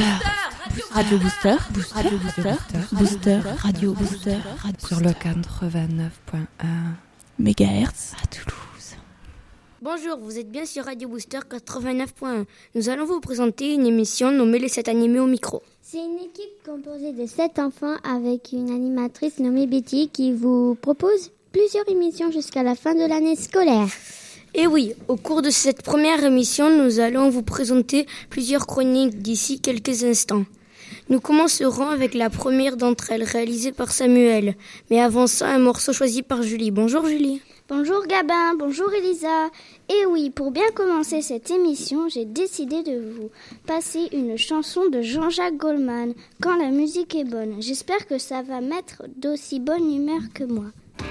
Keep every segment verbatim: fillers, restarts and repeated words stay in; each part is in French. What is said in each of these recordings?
Booster. Radio Booster. Radio Booster. Booster. Radio Booster. Sur le quatre-vingt-neuf point un mégahertz à Toulouse. Bonjour, vous êtes bien sur Radio Booster quatre-vingt-neuf point un. Nous allons vous présenter une émission nommée Les sept animés au micro. C'est une équipe composée de sept enfants avec une animatrice nommée Betty qui vous propose plusieurs émissions jusqu'à la fin de l'année scolaire. Et oui, au cours de cette première émission, nous allons vous présenter plusieurs chroniques d'ici quelques instants. Nous commencerons avec la première d'entre elles, réalisée par Samuel. Mais avant ça, un morceau choisi par Julie. Bonjour Julie. Bonjour Gabin, bonjour Elisa. Et oui, pour bien commencer cette émission, j'ai décidé de vous passer une chanson de Jean-Jacques Goldman, Quand la musique est bonne. J'espère que ça va mettre d'aussi bonne humeur que moi.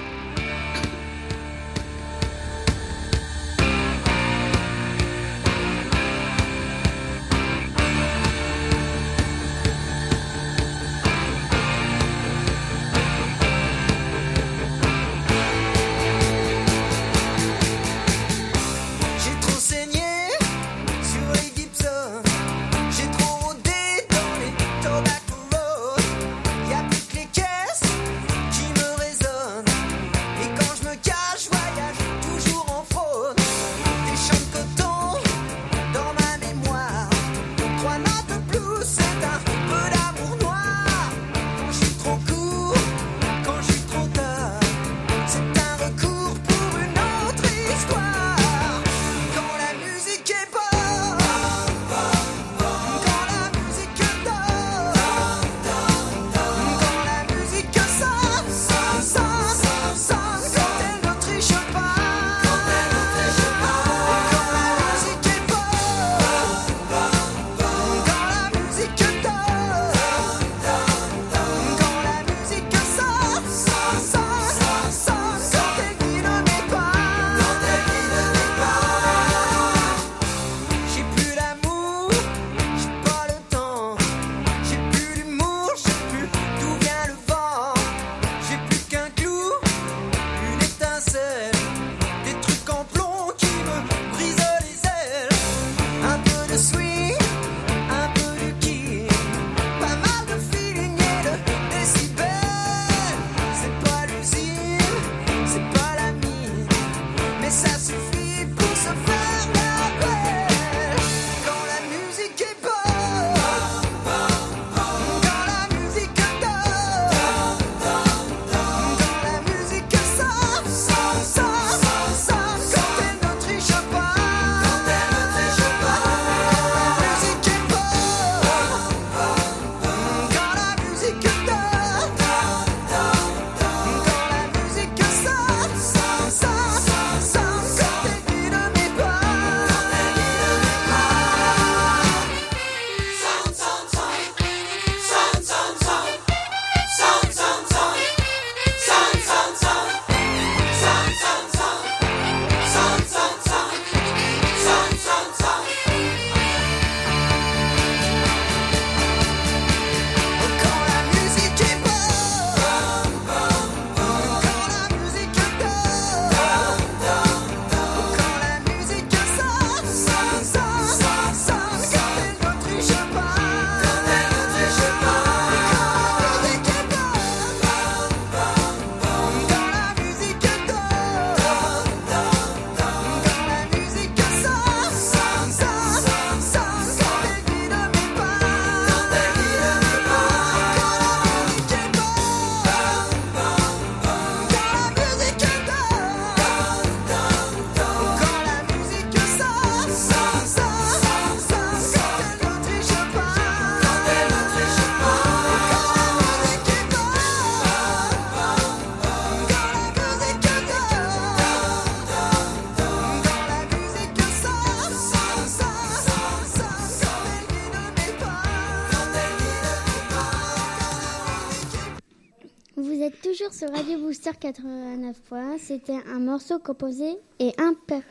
Toujours sur Radio Booster quatre-vingt-neuf point un, c'était un morceau composé et imper-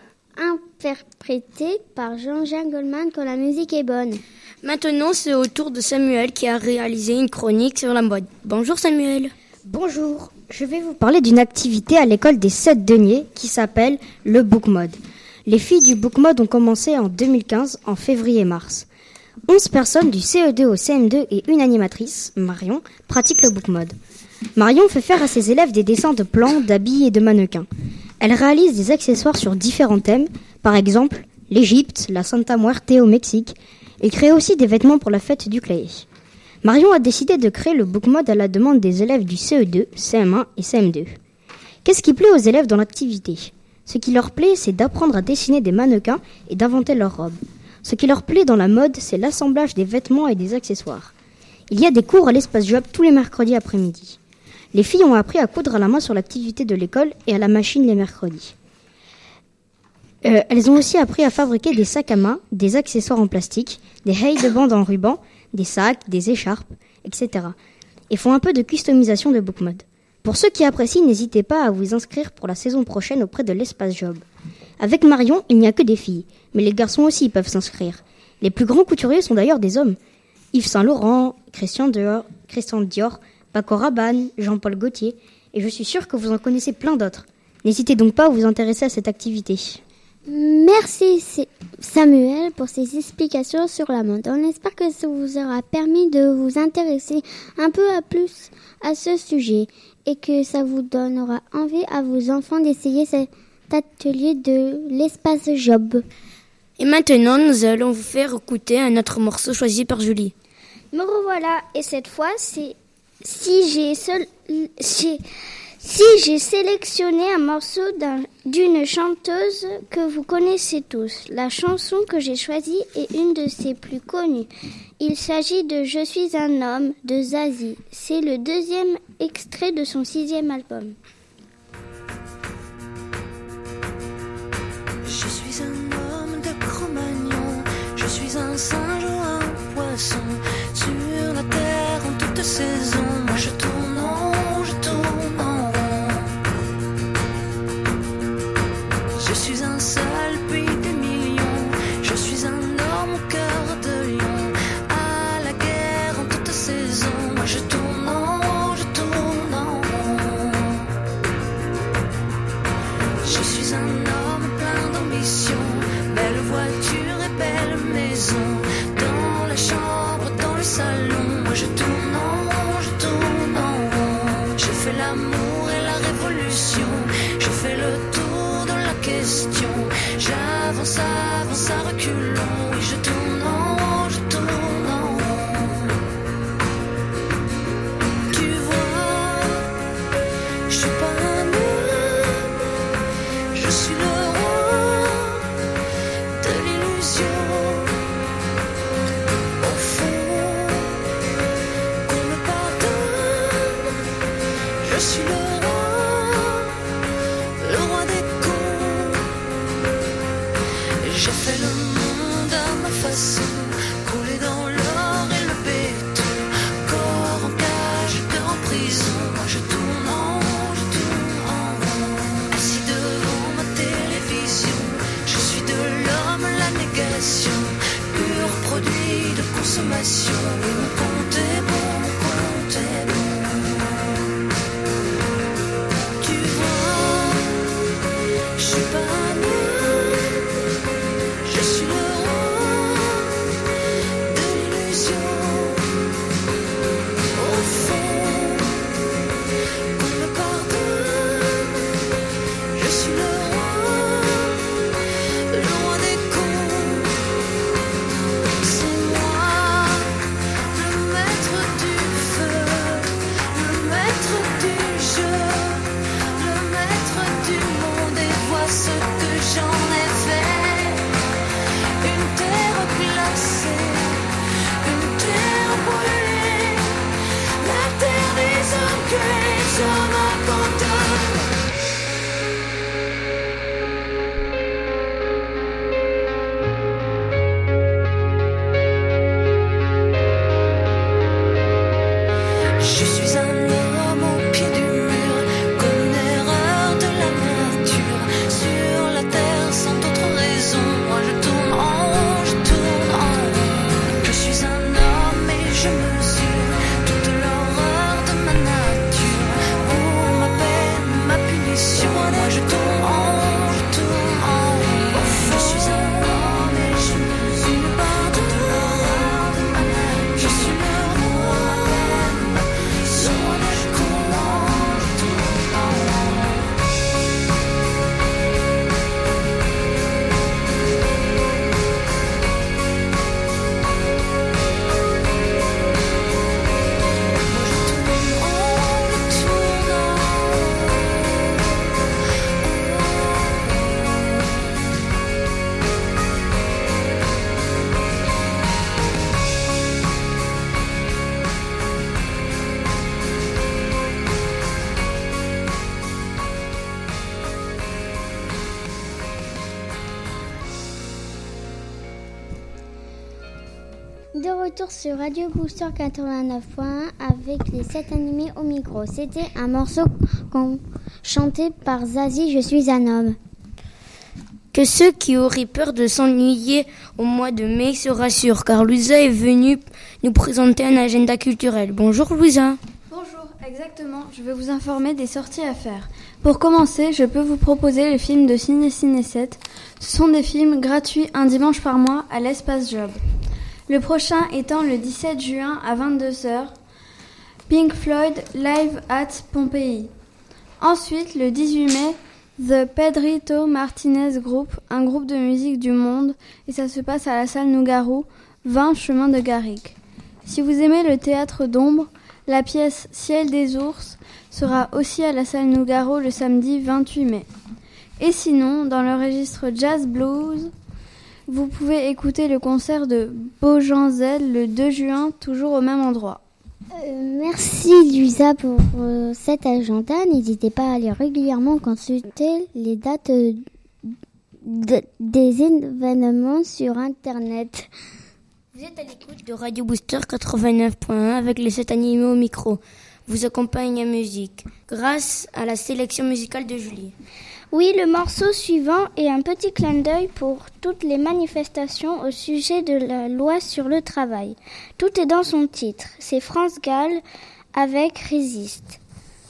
interprété par Jean-Jacques Goldman Quand la musique est bonne. Maintenant, c'est au tour de Samuel qui a réalisé une chronique sur la mode. Bonjour Samuel. Bonjour, je vais vous parler d'une activité à l'école des sept deniers qui s'appelle le Book Mode. Les filles du Book Mode ont commencé en deux mille quinze, en février-mars. onze personnes du C E deux au C M deux et une animatrice, Marion, pratiquent le book mode. Marion fait faire à ses élèves des dessins de plans, d'habits et de mannequins. Elle réalise des accessoires sur différents thèmes, par exemple l'Égypte, la Santa Muerte au Mexique, et crée aussi des vêtements pour la fête du Clay. Marion a décidé de créer le book mode à la demande des élèves du C E deux, C M un et C M deux. Qu'est-ce qui plaît aux élèves dans l'activité ? Ce qui leur plaît, c'est d'apprendre à dessiner des mannequins et d'inventer leurs robes. Ce qui leur plaît dans la mode, c'est l'assemblage des vêtements et des accessoires. Il y a des cours à l'espace job tous les mercredis après-midi. Les filles ont appris à coudre à la main sur l'activité de l'école et à la machine les mercredis. Euh, elles ont aussi appris à fabriquer des sacs à main, des accessoires en plastique, des hayes de bande en ruban, des sacs, des écharpes, et cetera. Et font un peu de customisation de book mode. Pour ceux qui apprécient, n'hésitez pas à vous inscrire pour la saison prochaine auprès de l'espace job. Avec Marion, il n'y a que des filles, mais les garçons aussi peuvent s'inscrire. Les plus grands couturiers sont d'ailleurs des hommes. Yves Saint Laurent, Christian Dior, Christian Dior, Paco Rabanne, Jean-Paul Gaultier, et je suis sûre que vous en connaissez plein d'autres. N'hésitez donc pas à vous intéresser à cette activité. Merci Samuel pour ces explications sur la mode. On espère que ça vous aura permis de vous intéresser un peu à plus à ce sujet et que ça vous donnera envie à vos enfants d'essayer cet atelier de l'espace job. Et maintenant, nous allons vous faire écouter un autre morceau choisi par Julie. Me revoilà, et cette fois, c'est si j'ai seul, j'ai, si j'ai sélectionné un morceau d'un, d'une chanteuse que vous connaissez tous. La chanson que j'ai choisie est une de ses plus connues. Il s'agit de Je suis un homme de Zazie. C'est le deuxième extrait de son sixième album. Je suis un homme de Cro-Magnon, je suis un singe ou un poisson, sur la terre en toute saison, moi je tourne en rond, je tourne en rond. Je suis un seul pays des millions, je suis un homme au cœur de lion, à la guerre en toute saison, moi je tourne en rond, je tourne en rond. Je suis un homme plein d'ambition, belle voiture et belle maison, dans la chambre, dans le salon, moi je tourne en rond, je tourne en rond. Je fais l'amour et la révolution, je fais le tour de la question, j'avance, avance à reculons, et je tourne en rond, je tourne en rond. Tu vois, je suis pas un homme, je suis le roi de l'illusion. Au fond, qu'on me pardonne, je suis le roi, le roi des cons. J'ai fait le monde à ma façon, coulé dans l'or et le béton, corps en cage, cœur en prison. Moi je tourne en rond, je tourne en rond. Assis devant ma télévision, je suis de l'homme la négation, pur produit de consommation. Oui, mon compte est bon, mon compte est bon. Tu vois, je suis pas un homme, je suis le roi de l'illusion. Au fond, qu'on me pardonne, je suis le roi, le roi des cons. C'est moi, le maître du De retour sur Radio Booster quatre-vingt-neuf point un avec les sept animés au micro. C'était un morceau qu'on chantait par Zazie, Je suis un homme. Que ceux qui auraient peur de s'ennuyer au mois de mai se rassurent, car Louisa est venue nous présenter un agenda culturel. Bonjour Louisa. Bonjour, exactement, je vais vous informer des sorties à faire. Pour commencer, je peux vous proposer les films de Ciné Ciné sept. Ce sont des films gratuits un dimanche par mois à l'Espace Job. Le prochain étant le dix-sept juin à vingt-deux heures, Pink Floyd Live at Pompéi. Ensuite, le dix-huit mai, The Pedrito Martinez Group, un groupe de musique du monde, et ça se passe à la salle Nougaro, vingt chemin de Garrigue. Si vous aimez le théâtre d'ombre, la pièce Ciel des ours sera aussi à la salle Nougaro le samedi vingt-huit mai. Et sinon, dans le registre Jazz Blues, vous pouvez écouter le concert de Beaujean Z le deux juin, toujours au même endroit. Euh, merci Luisa pour euh, cet agenda. N'hésitez pas à aller régulièrement consulter les dates euh, de, des événements sur Internet. Vous êtes à l'écoute de Radio Booster quatre-vingt-neuf point un avec les sept animés au micro. Vous accompagne à musique grâce à la sélection musicale de Julie. Oui, le morceau suivant est un petit clin d'œil pour toutes les manifestations au sujet de la loi sur le travail. Tout est dans son titre. C'est France Gall avec Résiste.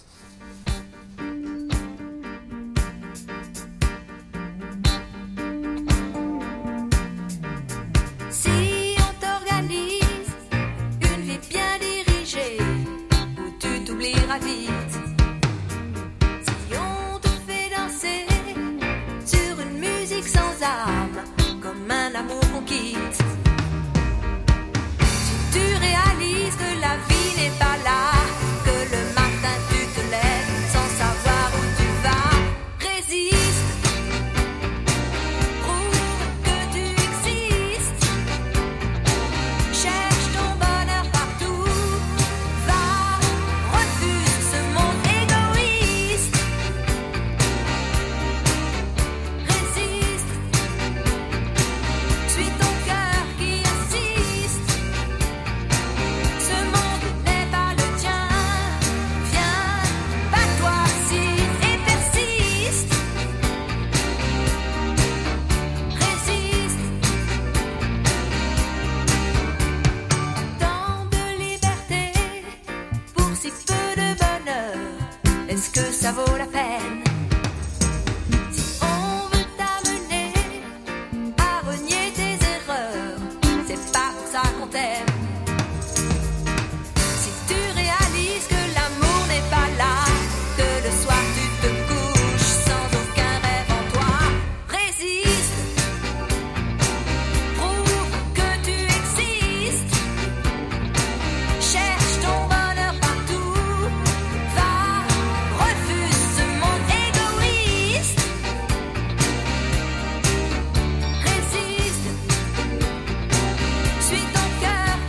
Si on t'organise une vie bien dirigée, où tu t'oublieras vite. Sur une musique sans âme, comme un amour qu'on quitte. Si tu réalises que la vie n'est pas là, que le matin tu te lèves sans savoir où tu vas, résiste, prouve que tu existes, cherche ton bonheur partout, va, refuse ce monde égoïste. Est-ce que ça vaut la peine? Si on veut t'amener à renier tes erreurs, c'est pas pour ça qu'on t'aime. Si tu réalises que l'amour n'est pas là, que le soir tu te couches sans aucun rêve en toi, résiste, prouve que tu existes, cherche ton bonheur partout, va, refuse ce monde égoïste, résiste, suis ton cœur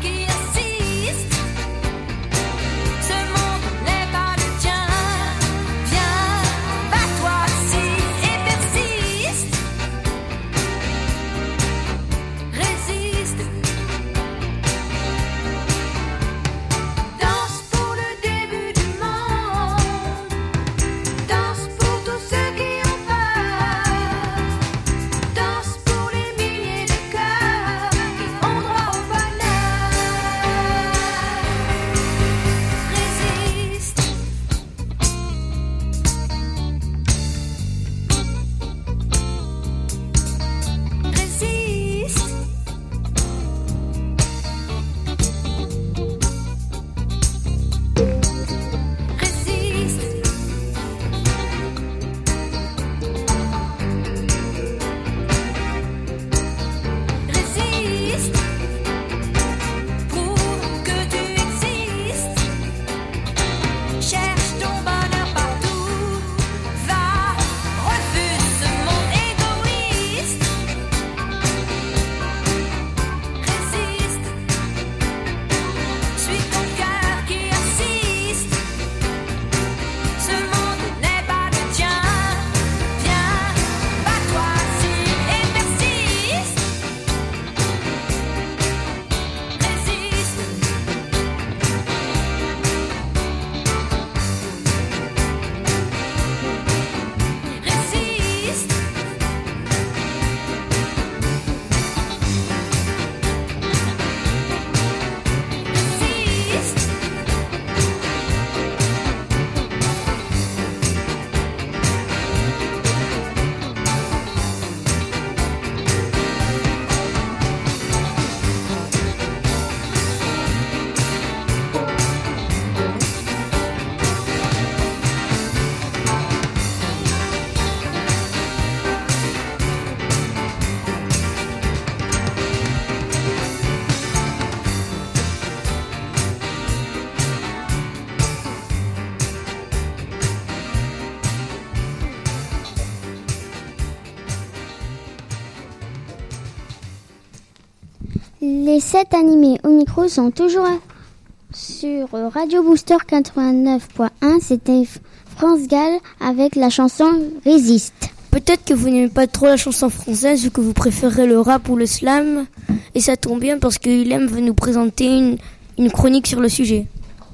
Les sept animés au micro sont toujours sur Radio Booster quatre-vingt-neuf point un. C'était France Gall avec la chanson Résiste. Peut-être que vous n'aimez pas trop la chanson française ou que vous préférez le rap ou le slam. Et ça tombe bien parce que Ilem veut nous présenter une, une chronique sur le sujet.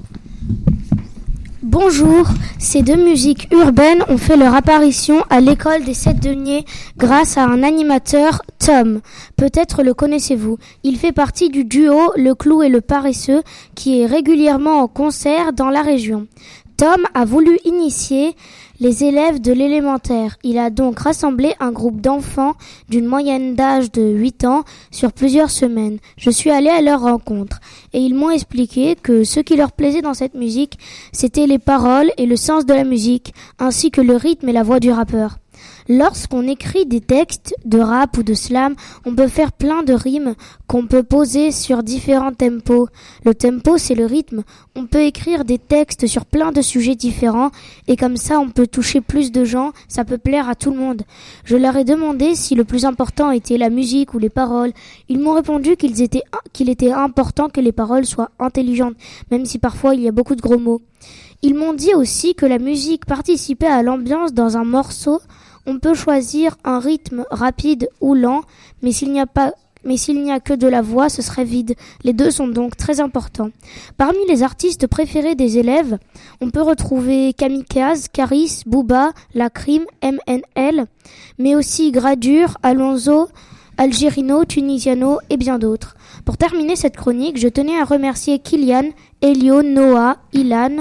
Bonjour, ces deux musiques urbaines ont fait leur apparition à l'école des Sept Deniers grâce à un animateur, Tom. Peut-être le connaissez-vous. Il fait partie du duo Le Clou et le Paresseux qui est régulièrement en concert dans la région. Tom a voulu initier les élèves de l'élémentaire. Il a donc rassemblé un groupe d'enfants d'une moyenne d'âge de huit ans sur plusieurs semaines. Je suis allée à leur rencontre et ils m'ont expliqué que ce qui leur plaisait dans cette musique, c'était les paroles et le sens de la musique, ainsi que le rythme et la voix du rappeur. Lorsqu'on écrit des textes de rap ou de slam, on peut faire plein de rimes qu'on peut poser sur différents tempos. Le tempo, c'est le rythme. On peut écrire des textes sur plein de sujets différents et comme ça, on peut toucher plus de gens. Ça peut plaire à tout le monde. Je leur ai demandé si le plus important était la musique ou les paroles. Ils m'ont répondu qu'ils étaient, qu'il était important que les paroles soient intelligentes, même si parfois il y a beaucoup de gros mots. Ils m'ont dit aussi que la musique participait à l'ambiance dans un morceau. On peut choisir un rythme rapide ou lent, mais s'il n'y a pas, mais s'il n'y a que de la voix, ce serait vide. Les deux sont donc très importants. Parmi les artistes préférés des élèves, on peut retrouver Kamikaze, Caris, Booba, Lacrim, M N L, mais aussi Gradure, Alonso, Algerino, Tunisiano et bien d'autres. Pour terminer cette chronique, je tenais à remercier Kylian, Elio, Noah, Ilan,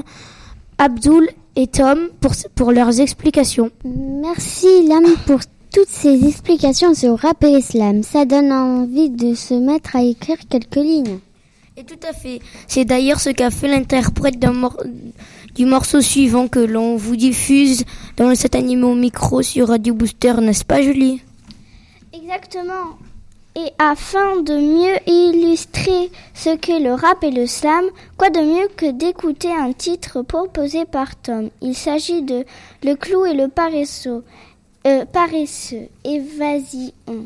Abdul et Tom pour, pour leurs explications. Merci Lam pour toutes ces explications sur rap et slam. Ça donne envie de se mettre à écrire quelques lignes. Et tout à fait. C'est d'ailleurs ce qu'a fait l'interprète d'un mor- du morceau suivant que l'on vous diffuse dans cet animé au micro sur Radio Booster, n'est-ce pas Julie ? Exactement. Et afin de mieux illustrer ce qu'est le rap et le slam, quoi de mieux que d'écouter un titre proposé par Tom. Il s'agit de Le Clou et le Paresseux. Euh, paresseux. Et vas-y, on.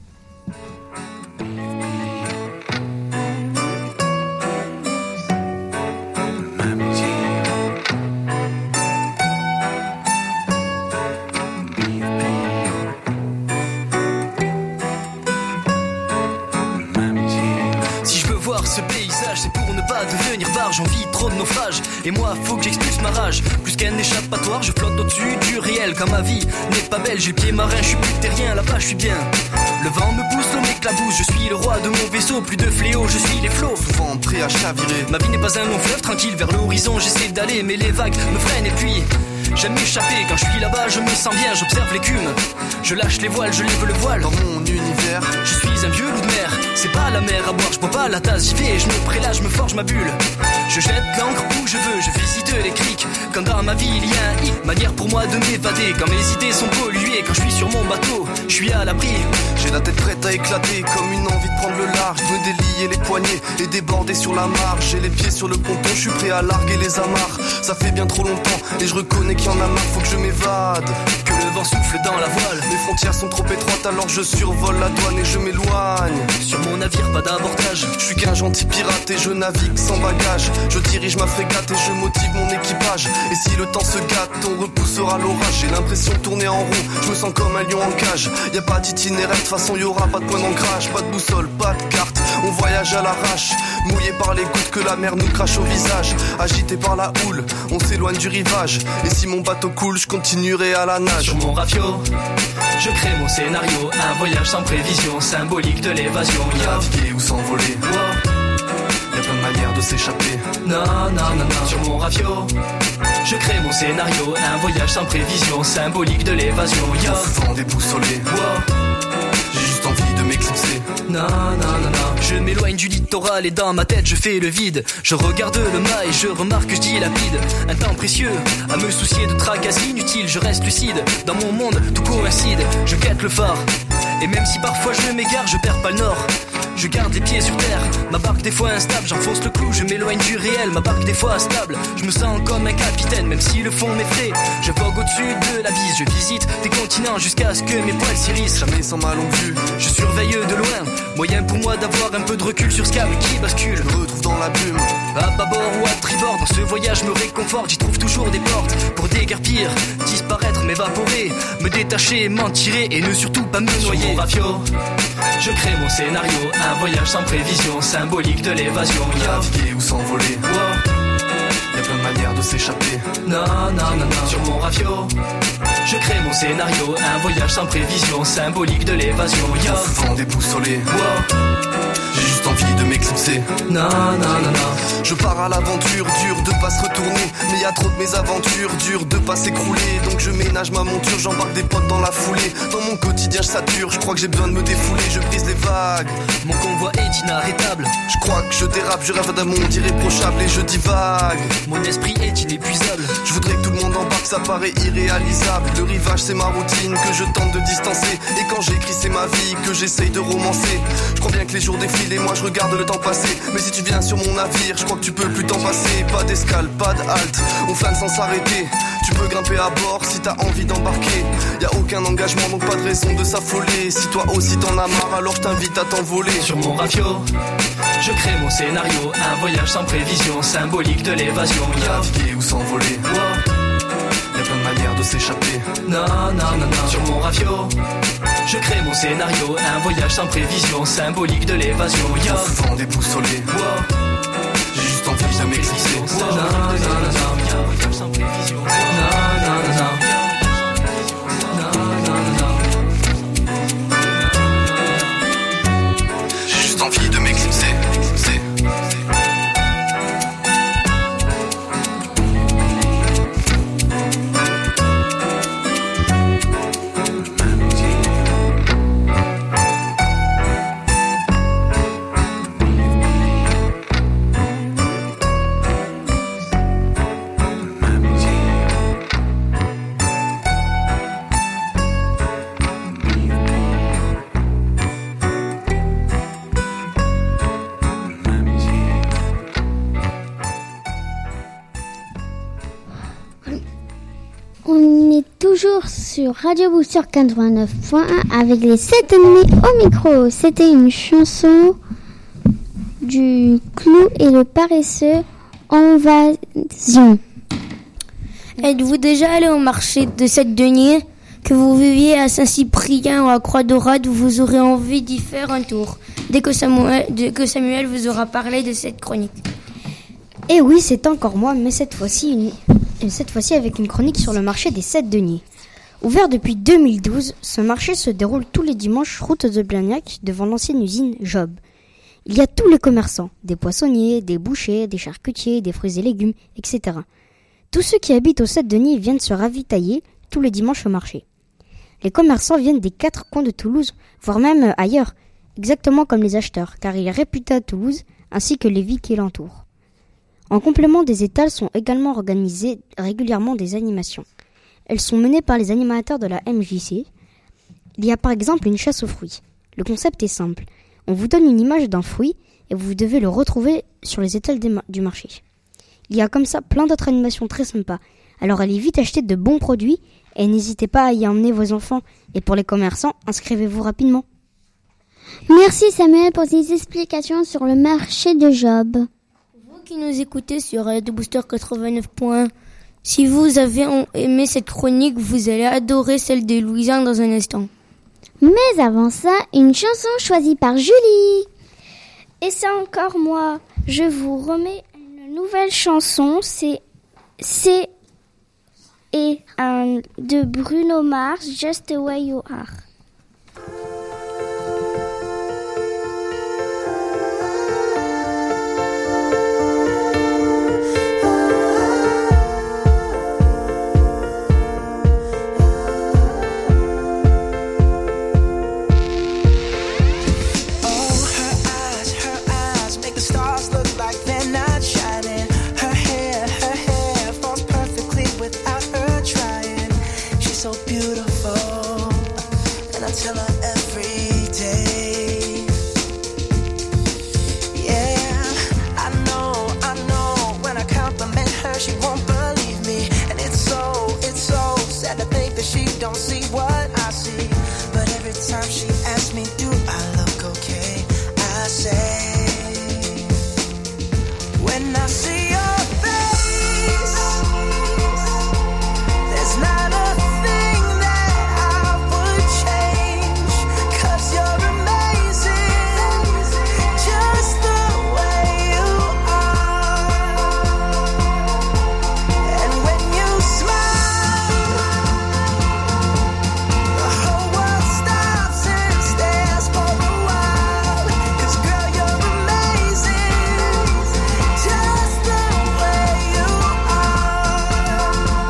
Ce paysage, c'est pour ne pas devenir barge. J'en vis trop de naufrages et moi faut que j'expulse ma rage. Plus qu'un échappatoire, je flotte au-dessus du réel. Quand ma vie n'est pas belle, j'ai le pied marin, je suis plus terrien. Là-bas je suis bien, le vent me pousse, l'eau m'éclabousse. Je suis le roi de mon vaisseau, plus de fléaux, je suis les flots. Souvent prêt à chavirer. Ma vie n'est pas un long fleuve tranquille vers l'horizon. J'essaie d'aller mais les vagues me freinent et puis j'aime m'échapper. Quand je suis là-bas je me sens bien, j'observe l'écume. Je lâche les voiles, je lève le voile. Dans mon univers, je suis un vieux loup de mer. C'est pas la mer à boire, je bois pas la tasse. J'y vais, je me prélage, je me forge ma bulle. Je jette l'encre où je veux, je visite les criques. Quand dans ma vie il y a un hic, manière pour moi de m'évader. Quand mes idées sont polluées, quand je suis sur mon bateau, je suis à l'abri. J'ai la tête prête à éclater, comme une envie de prendre le large. Me délier les poignets et déborder sur la marge. J'ai les pieds sur le ponton, je suis prêt à larguer les amarres. Ça fait bien trop longtemps et je reconnais qu'il y en a marre, faut que je m'évade. Que le vent souffle dans la voile. Les frontières sont trop étroites alors je survole la douane et je m'éloigne. Sur mon navire pas d'abordage, je suis qu'un gentil pirate et je navigue sans bagage. Je dirige ma frégate et je motive mon équipage. Et si le temps se gâte, on repoussera l'orage. J'ai l'impression de tourner en rond, je me sens comme un lion en cage. Y'a pas d'itinéraire, de toute façon y'aura pas de point d'ancrage. Pas de boussole, pas de carte, on voyage à l'arrache. Mouillé par les gouttes que la mer nous crache au visage. Agité par la houle, on s'éloigne du rivage. Et si mon bateau coule, je continuerai à la nage. Sur mon rafio, je crée mon scénario. Un voyage sans prévision, symbolique de l'évasion. Naviguer ou s'envoler, wow. Y'a plein de manières de s'échapper. Non, non, non, non. Sur mon rafio, je crée mon scénario. Un voyage sans prévision, symbolique de l'évasion. Yo, souvent déboussolé, wow. J'ai juste envie de m'éclipser. Non, non, non, non. Je m'éloigne du littoral et dans ma tête je fais le vide. Je regarde le mât et je remarque que je dilapide un temps précieux à me soucier de tracasses inutiles. Je reste lucide, dans mon monde tout coïncide. Je quête le phare et même si parfois je m'égare, je perds pas le nord. je garde les pieds sur terre. Ma barque des fois instable, j'enfonce le clou, je m'éloigne du réel. Ma barque des fois instable, je me sens comme un capitaine, même si le fond m'effraie. Je vogue au-dessus de la bise, je visite des continents jusqu'à ce que mes poils s'irissent. Jamais sans ma longue vue, je surveille de loin, moyen pour moi d'avoir un peu de recul sur ce câble qui bascule. Je me retrouve dans la brume, à bâbord ou à tribord, dans ce voyage me réconforte. J'y trouve toujours des portes pour déguerpir, disparaître, m'évaporer, me détacher, m'en tirer et ne surtout pas me noyer. Sur mon rafio, je crée mon scénario, un voyage sans prévision, symbolique de l'évasion. Naviguer ou s'envoler, wow. Y'a plein de manières de s'échapper. Non, non, non, non. Sur mon rafio, je crée mon scénario, un voyage sans prévision, symbolique de l'évasion. Yo, souvent déboussolé, wow. J'ai juste envie de m'éclipser. Non, non, non, non. Je pars à l'aventure, dur de pas se retourner. Mais y a trop de mésaventures, dur de pas s'écrouler. Donc je ménage ma monture, j'embarque des potes dans la foulée. Dans mon quotidien je sature, je crois que j'ai besoin de me défouler. Je brise les vagues, mon convoi est inarrêtable. Je crois que je dérape, je rêve d'un monde irréprochable et je divague. Mon esprit est inépuisable. Je voudrais que tout le monde embarque, ça paraît irréalisable. Le rivage c'est ma routine que je tente de distancer. Et quand j'écris c'est ma vie que j'essaye de romancer. Je crois bien que les jours défilent et moi je regarde le temps passer. Mais si tu viens sur mon navire, je crois que tu peux plus t'en passer. Pas d'escale, pas de halte, on flâne sans s'arrêter. Tu peux grimper à bord si t'as envie d'embarquer. Y a aucun engagement donc pas de raison de s'affoler. Si toi aussi t'en as marre alors je t'invite à t'envoler. Sur mon rafio, je crée mon scénario, un voyage sans prévision, symbolique de l'évasion. Naviguer ou s'envoler, wow. Y'a plein de manières de s'échapper. Non, non, non, non. Sur mon rafio, je crée mon scénario, un voyage sans prévision, symbolique de l'évasion. Yo, souvent déboussolé, wow. J'ai juste envie de m'éclipser. Non, non, non, non. Un voyage sans prévision. Non, non, non, non. J'ai juste envie de m'éclipser. Toujours sur Radio Booster quatre-vingt-neuf point un avec les sept ennemis au micro. C'était une chanson du Clou et le paresseux, Invasion. Êtes-vous déjà allé au marché de sept deniers? Que vous viviez à Saint-Cyprien ou à Croix-d'Orade, vous aurez envie d'y faire un tour dès que Samuel, dès que Samuel vous aura parlé de cette chronique. Et oui, c'est encore moi, mais cette fois-ci, une, cette fois-ci avec une chronique sur le marché des sept deniers. Ouvert depuis deux mille douze, ce marché se déroule tous les dimanches route de Blagnac devant l'ancienne usine Job. Il y a tous les commerçants, des poissonniers, des bouchers, des charcutiers, des fruits et légumes, et cetera. Tous ceux qui habitent aux sept deniers viennent se ravitailler tous les dimanches au marché. Les commerçants viennent des quatre coins de Toulouse, voire même ailleurs, exactement comme les acheteurs, car il est réputé à Toulouse, ainsi que les villes qui l'entourent. En complément des étals sont également organisées régulièrement des animations. Elles sont menées par les animateurs de la M J C. Il y a par exemple une chasse aux fruits. Le concept est simple. On vous donne une image d'un fruit et vous devez le retrouver sur les étals du marché. Il y a comme ça plein d'autres animations très sympas. Alors allez vite acheter de bons produits et n'hésitez pas à y emmener vos enfants. Et pour les commerçants, inscrivez-vous rapidement. Merci Samuel pour ces explications sur le marché de Job. Vous qui nous écoutez sur Radio Booster quatre-vingt-neuf point un, si vous avez aimé cette chronique, vous allez adorer celle de Louisa dans un instant. Mais avant ça, une chanson choisie par Julie. Et c'est encore moi. Je vous remets une nouvelle chanson. C'est c'est et un de Bruno Mars, Just the Way You Are. So beautiful, When I see your face, there's not a thing that I would change, 'cause you're amazing, just the way you are. And when you smile, the whole world stops and stares for a while, 'cause girl, you're amazing, just the way you are.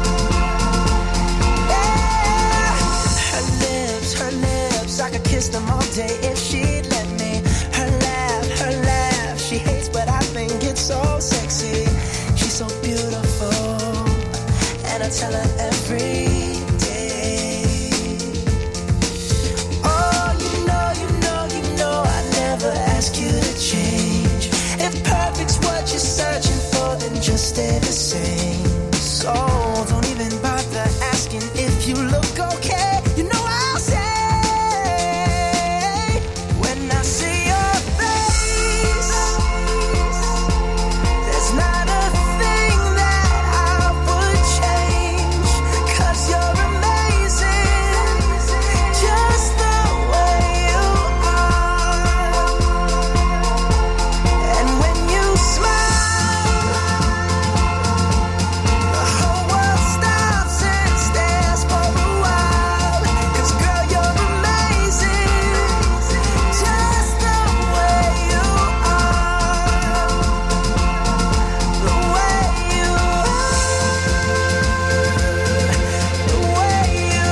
Yeah. Her lips, her lips, I could kiss them all day if she'd let me. Her laugh, her laugh, she hates but I think it's so sexy. She's so beautiful, and I tell her every day. Oh, you know, you know, you know I never ask you to change. If perfect's what you're searching for, then just stay the same. So don't even bother asking if you look okay. You know I'll say, when I see your face, there's not a thing that I would change, 'cause you're amazing, just the way you are. And when you smile, the whole world stops and stares for a while, 'cause girl, you're amazing, just the way you are. The way you are, the way you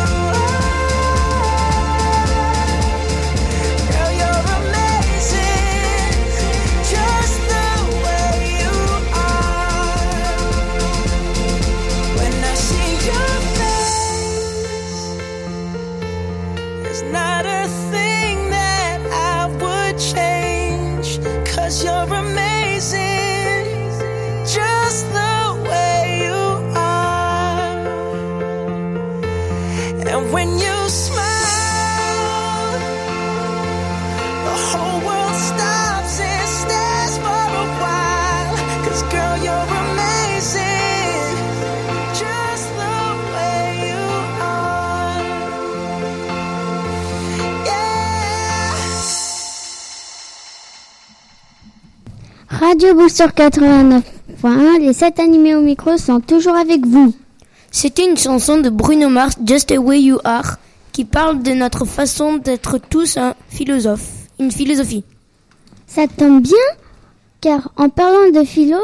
are. Girl, you're amazing, just the way you are. When I see your face, there's not a thing that I would change, 'cause you're amazing, just the way you are. And when you smile, the whole world stops and stares for a while, 'cause girl, you're amazing, just the way you are. Yeah. Radio Booster quatre-vingt-neuf point un, les sept animés au micro sont toujours avec vous. C'était une chanson de Bruno Mars, Just the Way You Are, qui parle de notre façon d'être tous un philosophe, une philosophie. Ça tombe bien, car en parlant de philo,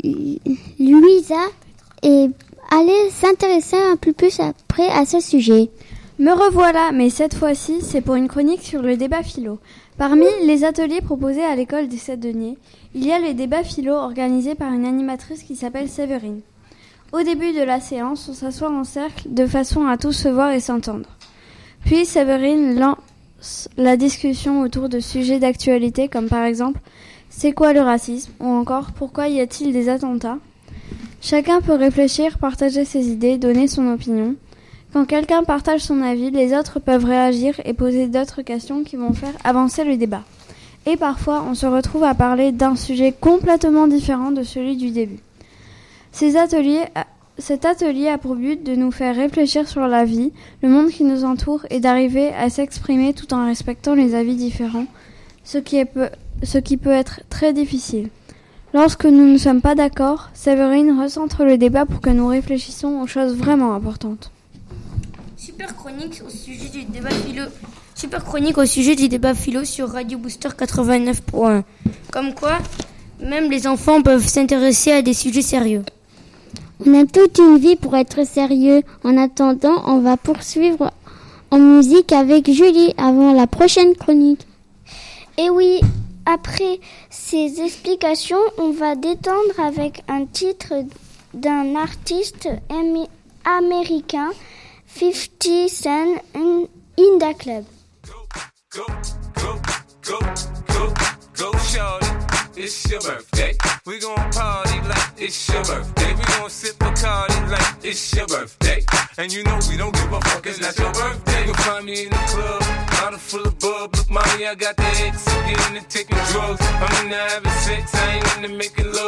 Louisa est allée s'intéresser un peu plus après à ce sujet. Me revoilà, mais cette fois-ci, c'est pour une chronique sur le débat philo. Parmi les ateliers proposés à l'école des Sept Deniers, il y a le débat philo organisé par une animatrice qui s'appelle Séverine. Au début de la séance, on s'assoit en cercle de façon à tous se voir et s'entendre. Puis Séverine lance la discussion autour de sujets d'actualité comme par exemple « C'est quoi le racisme ?» ou encore « Pourquoi y a-t-il des attentats ?» Chacun peut réfléchir, partager ses idées, donner son opinion. Quand quelqu'un partage son avis, les autres peuvent réagir et poser d'autres questions qui vont faire avancer le débat. Et parfois, on se retrouve à parler d'un sujet complètement différent de celui du début. Ces ateliers, cet atelier a pour but de nous faire réfléchir sur la vie, le monde qui nous entoure et d'arriver à s'exprimer tout en respectant les avis différents, ce qui, est peu, ce qui peut être très difficile. Lorsque nous ne sommes pas d'accord, Séverine recentre le débat pour que nous réfléchissions aux choses vraiment importantes. Super chronique au sujet du débat philo. Super chronique au sujet du débat philo sur Radio Booster quatre-vingt-neuf point un. Comme quoi, même les enfants peuvent s'intéresser à des sujets sérieux. On a toute une vie pour être sérieux. En attendant, on va poursuivre en musique avec Julie avant la prochaine chronique. Et oui, après ces explications, on va détendre avec un titre d'un artiste ami- américain, fifty Cent, in, in the Club. Go, go, go, go, go, shorty. It's your birthday. We gon' party like it's your birthday. We gon' sip Bacardi like it's your birthday. And you know we don't give a fuck, it's not your birthday. You'll find me in the club, bottle full of bub. Look, mommy, I got the X, I'm getting to taking drugs. I'm into having sex, I ain't into making love.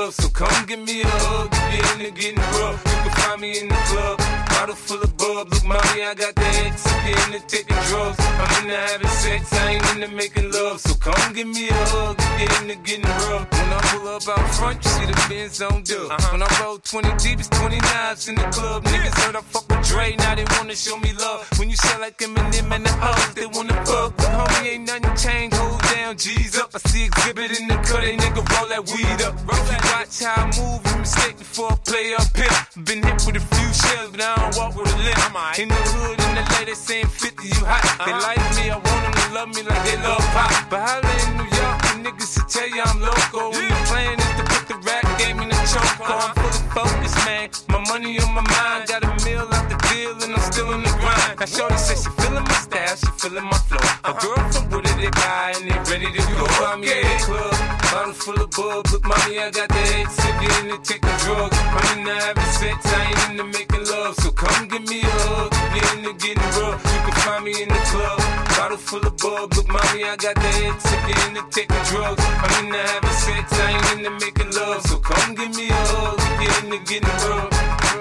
love, so come give me a hug. If you're into getting rough, you can find me in the club. Bottle full of bub, look mommy, I got the X. If you're into taking drugs, I'm into having sex, I ain't into making love. So come give me a hug if you're into getting rough. When I pull up out front, you see the Benz on dub. Uh-huh. When I roll twenty deep, it's twenty knives in the club. Niggas heard I fuck with Dre, now they wanna show me love. When you sell like Eminem and the O's, they wanna fuck. But homie, ain't nothing changed, hold down, G's up. I see exhibit in the cut, they nigga roll that weed up. Roll that, watch how I move, you mistake before I play up here. Been hit with a few shells, but I don't walk with a limp. In the hood, in the lady saying fifty, you hot. Uh-huh. They like me, I want them to love me like they love pop. But holla in New York, the niggas will tell you I'm loco. Yeah. And the plan is to put the rap game in the choke. Uh-huh. I'm fully focused, man. My money on my mind, got a meal out the deal, and I'm still in the grind. Now shorty says she feeling my style, she feeling my flow. Uh-huh. A girl from Wooded, they buy, and they ready to go. I'm in the club, bottle full of bub. Look, mommy, I got the X. If you're into taking drugs, I'm into having sex, I ain't into making love. So come give me a hug. If you're into getting rough, you can find me in the club. Bottle full of bub. Look, mommy, I got the X. If you're into taking drugs, I'm into having sex, I ain't into making love. So come give me a hug. If you're into getting rough.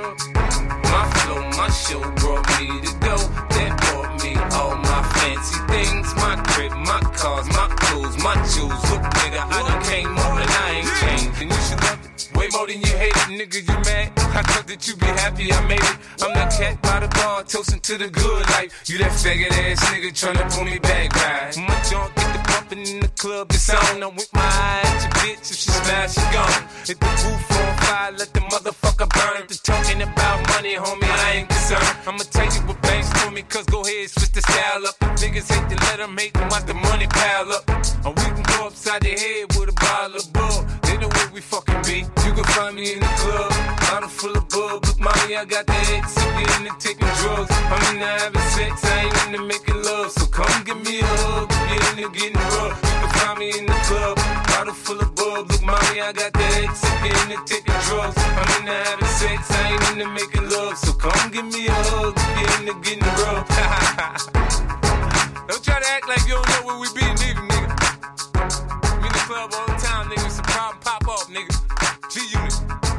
My flow, my show brought me to go. That brought me all my fancy things. My crib, my cars, my clothes, my jewels. Look, nigga, I done came up and I ain't changed. And you should love it way more than you hate it, nigga, you mad? I thought that you be happy I made it. I'm that cat by the bar, toasting to the good life. You that faggot ass nigga tryna pull me back, right? My junk get the bumpin' in the club, it's on. I'm with my eye at your bitch, if she smash, she gone. If the roof on fire, let the motherfucker burn. If the talking about money, homie, I ain't concerned. I'ma tell you what banks told me, cause go ahead, switch the style up. If niggas hate to let them hate them, watch the money pile up. Or we can go upside the head with a bottle of bull. They know where we fucking be. You can find me in the club, bottle full of bub. Look, mommy, I got the X. If you're into taking drugs, I'm into having sex, I ain't into making love. So come give me a hug. If you're into getting rough, you can find me in the club, bottle full of bub. Look, mommy, I got the X. If you're into taking drugs, I'm into having sex, I ain't into making love. So come give me a hug. If you're into getting rough. Don't try to act like you don't know where we be, nigga, nigga. I'm in the club all the time, nigga. Some problem pop up, nigga. G-Unit.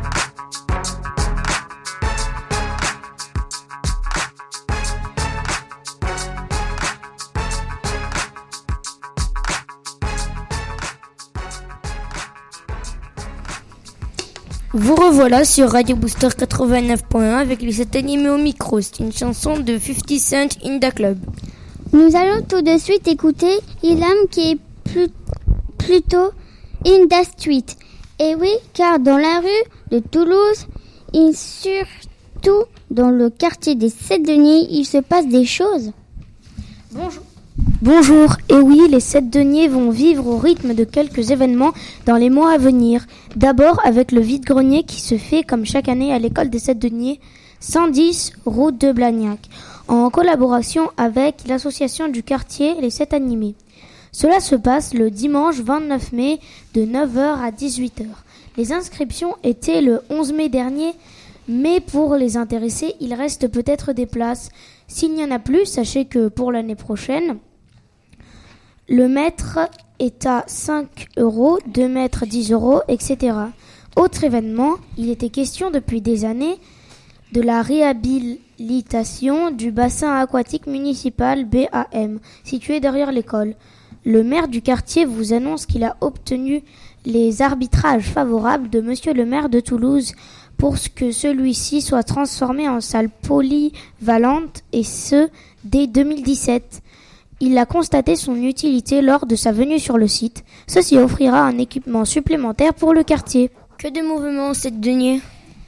Vous revoilà sur Radio Booster quatre-vingt-neuf point un avec les sept animés au micro. C'est une chanson de fifty Cent, In Da Club. Nous allons tout de suite écouter Ilam qui est plus, plutôt In Da Street. Et oui, car dans la rue de Toulouse, et surtout dans le quartier des Sept Deniers, il se passe des choses. Bonjour. Bonjour, et oui, les Sept Deniers vont vivre au rythme de quelques événements dans les mois à venir. D'abord avec le vide-grenier qui se fait comme chaque année à l'école des Sept Deniers, cent dix route de Blagnac, en collaboration avec l'association du quartier Les Sept Animés. Cela se passe le dimanche vingt-neuf mai de neuf heures à dix-huit heures. Les inscriptions étaient le onze mai dernier, mais pour les intéressés, il reste peut-être des places. S'il n'y en a plus, sachez que pour l'année prochaine, le mètre est à cinq euros, deux mètres dix euros, et cetera. Autre événement, il était question depuis des années de la réhabilitation du bassin aquatique municipal B A M, situé derrière l'école. Le maire du quartier vous annonce qu'il a obtenu les arbitrages favorables de monsieur le maire de Toulouse pour que celui-ci soit transformé en salle polyvalente, et ce, dès deux mille dix-sept. Il a constaté son utilité lors de sa venue sur le site. Ceci offrira un équipement supplémentaire pour le quartier. Que de mouvements, Sept Deniers.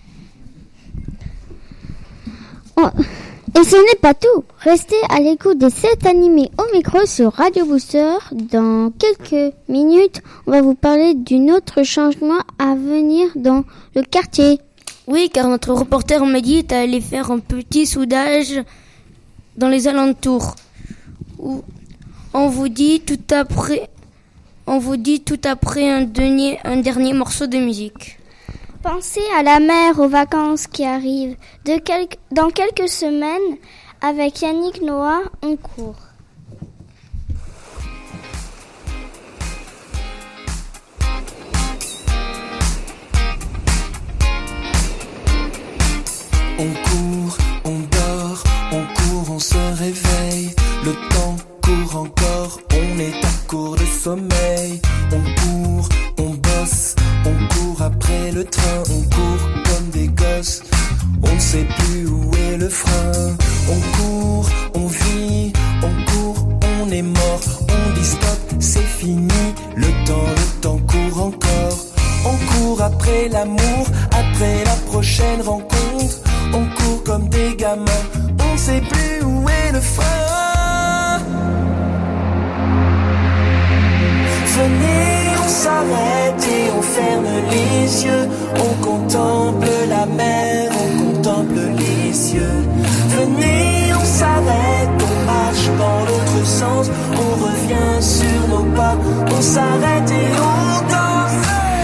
Oh. Et ce n'est pas tout. Restez à l'écoute des Sept Animés au micro sur Radio Booster. Dans quelques minutes, on va vous parler d'un autre changement à venir dans le quartier. Oui, car notre reporter m'a dit d'aller faire un petit soudage dans les alentours. Où on vous dit tout après, on vous dit tout après un dernier, un dernier morceau de musique. Pensez à la mer, aux vacances qui arrivent. De quelques, dans quelques semaines, avec Yannick Noah, on court. On court, on dort, on court, on se réveille. Le temps court encore, on est à court de sommeil. On court, on bosse, on court après le train. On court comme des gosses, on ne sait plus où est le frein. On court, on vit, on court, on est mort. On dit stop, c'est fini, le temps, le temps court encore. On court après l'amour, après la prochaine rencontre. On court comme des gamins, on ne sait plus où est le frein. Venez, on s'arrête et on ferme les yeux. On contemple la mer, on contemple les cieux. Venez, on s'arrête, on marche dans l'autre sens. On revient sur nos pas, on s'arrête et on danse.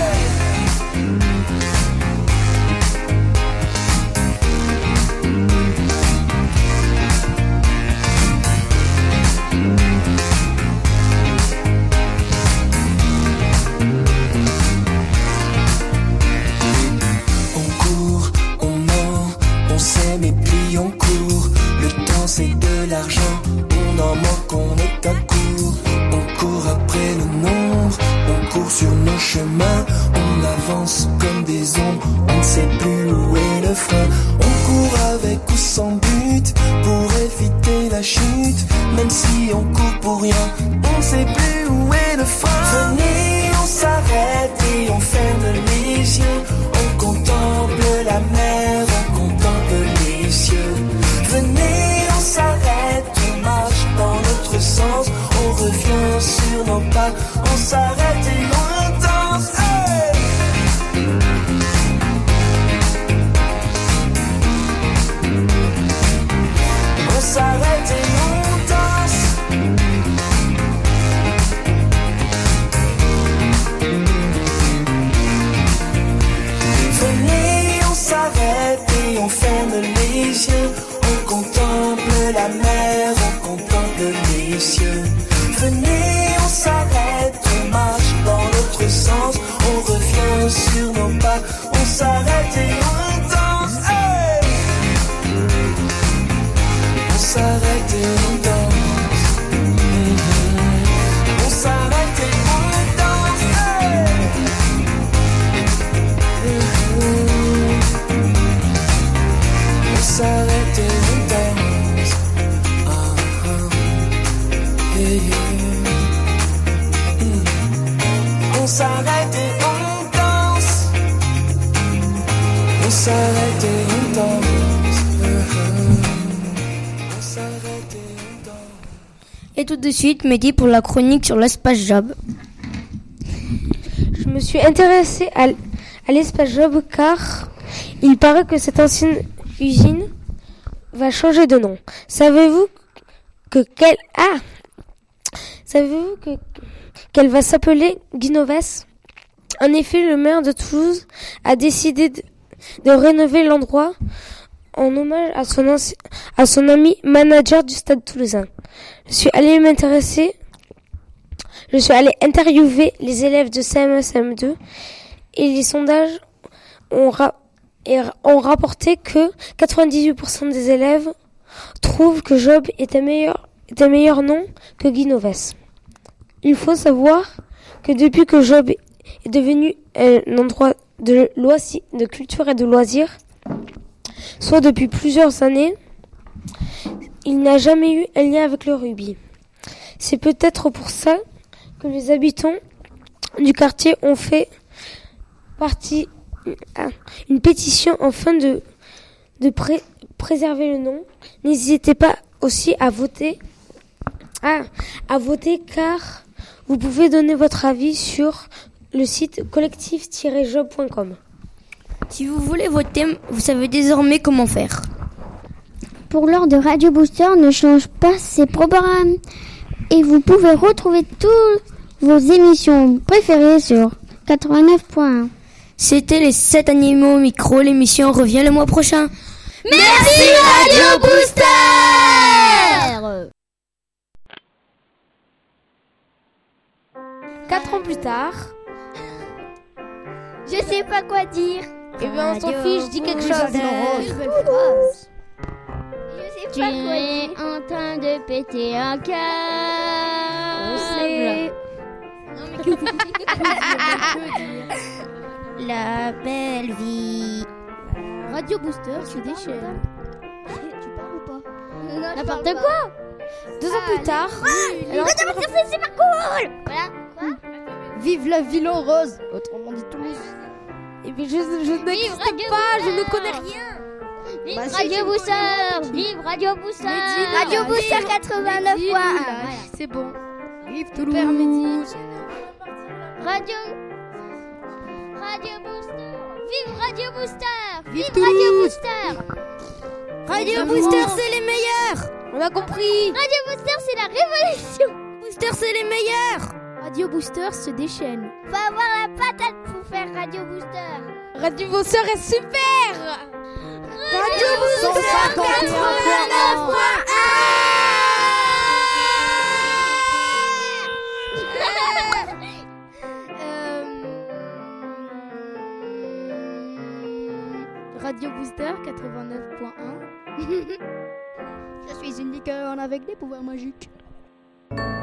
On court, le temps c'est de l'argent, on en manque, on est à court. On court après le nombre, on court sur nos chemins. On avance comme des ombres, on ne sait plus où est le frein. On court avec ou sans but, pour éviter la chute. Même si on court pour rien, on ne sait plus où est le frein. Venez, on s'arrête et on ferme les yeux. On contemple la mer, on contemple les cieux. Venez, on s'arrête, on marche dans notre sens. On revient sur nos pas, on s'arrête et on danse. Hey! On s'arrête et on danse. Venez, on s'arrête et on ferme les yeux. On contemple la mer, on contemple les cieux. Venez, on s'arrête, on marche dans l'autre sens. On revient sur nos pas, on s'arrête et on danse. Hey! On s'arrête et on danse. Mm-hmm. On s'arrête et on danse. Hey! Mm-hmm. On s'arrête et on danse. Uh-huh. Yeah, yeah. Mm. On s'arrête et on danse. On s'arrête et on danse. Uh-huh. On s'arrête et on danse. Et tout de suite, Mehdi pour la chronique sur l'espace job. Je me suis intéressée à, à l'espace job car il paraît que cette ancienne usine va changer de nom. Savez-vous que quelle ah savez-vous que qu'elle va s'appeler Guinoves? En effet, le maire de Toulouse a décidé de, de rénover l'endroit en hommage à son anci- à son ami manager du Stade Toulousain. Je suis allée m'intéresser, je suis allée interviewer les élèves de C M un C M deux et les sondages ont ra- et ont rapporté que quatre-vingt-dix-huit pour cent des élèves trouvent que Job est un meilleur, est un meilleur nom que Guinoves. Il faut savoir que depuis que Job est devenu un endroit de loisirs, de culture et de loisirs, soit depuis plusieurs années, il n'a jamais eu un lien avec le rugby. C'est peut-être pour ça que les habitants du quartier ont fait partie une pétition afin de, de pré- préserver le nom. N'hésitez pas aussi à voter, à, à voter car vous pouvez donner votre avis sur le site collectif tiret job point com. Si vous voulez voter, vous savez désormais comment faire. Pour l'heure de Radio Booster ne change pas ses programmes et vous pouvez retrouver toutes vos émissions préférées sur quatre-vingt-neuf point un. C'était les sept animaux au micro. L'émission revient le mois prochain. Merci Radio Booster. Quatre ans plus tard, je sais pas quoi dire. Eh ben on s'en fiche, dis quelque Oui, chose. ça, c'est Euh, une belle phrase. Tu es en train de péter un câble. La belle vie. Radio Booster se déchaîne. Tu parles ou pas? N'importe quoi. Deux ans plus tard. Alors, Radio Booster, c'est super cool. Voilà. Quoi? Vive la ville en rose, autrement dit Toulouse. Et puis je, je n'existe Radio pas, je ne Booster. connais rien. Vive Bah, si, Radio tu Booster. Vive Radio Booster. Radio Booster quatre-vingt-neuf point un. Voilà, c'est bon. Vive Super Mehdi. Radio. Radio Booster. Vive Radio Booster. Vive Radio Toulouse. Booster. Radio Booster, c'est les meilleurs. On a compris. Radio Booster, c'est la révolution. Booster, c'est les meilleurs. Radio Booster se déchaîne. Faut avoir la patate pour faire Radio Booster. Radio Booster est super. Radio Booster quatre-vingt-neuf point Radio Booster quatre-vingt-neuf point un. Je suis une licorne avec des pouvoirs magiques.